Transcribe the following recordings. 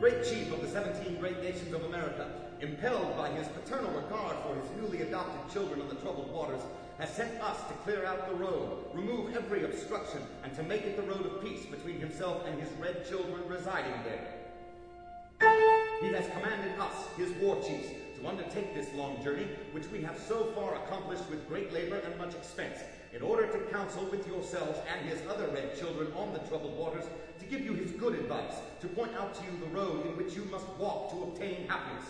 great chief of the 17 great nations of America, impelled by his paternal regard for his newly adopted children of the troubled waters, has sent us to clear out the road, remove every obstruction, and to make it the road of peace between himself and his red children residing there. He has commanded us, his war chiefs, to undertake this long journey, which we have so far accomplished with great labor and much expense, in order to counsel with yourselves and his other red children on the troubled waters, to give you his good advice, to point out to you the road in which you must walk to obtain happiness.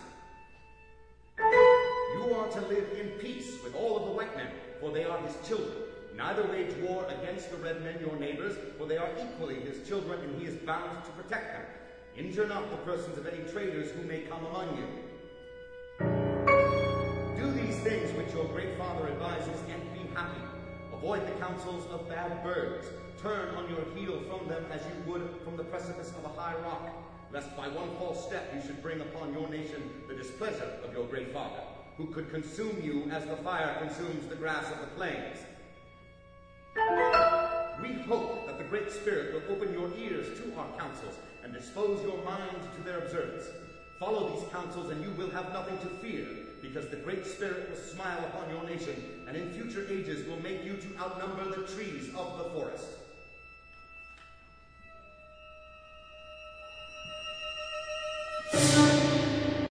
You are to live in peace with all of the white men, for they are his children. Neither wage war against the red men, your neighbors, for they are equally his children, and he is bound to protect them. Injure not the persons of any traders who may come among you. Do these things which your great father advises, and be happy. Avoid the counsels of bad birds. Turn on your heel from them as you would from the precipice of a high rock, lest by one false step you should bring upon your nation the displeasure of your great father, who could consume you as the fire consumes the grass of the plains. We hope that the Great Spirit will open your ears to our counsels and dispose your mind to their observance. Follow these counsels and you will have nothing to fear, because the Great Spirit will smile upon your nation, and in future ages will make you to outnumber the trees of the forest.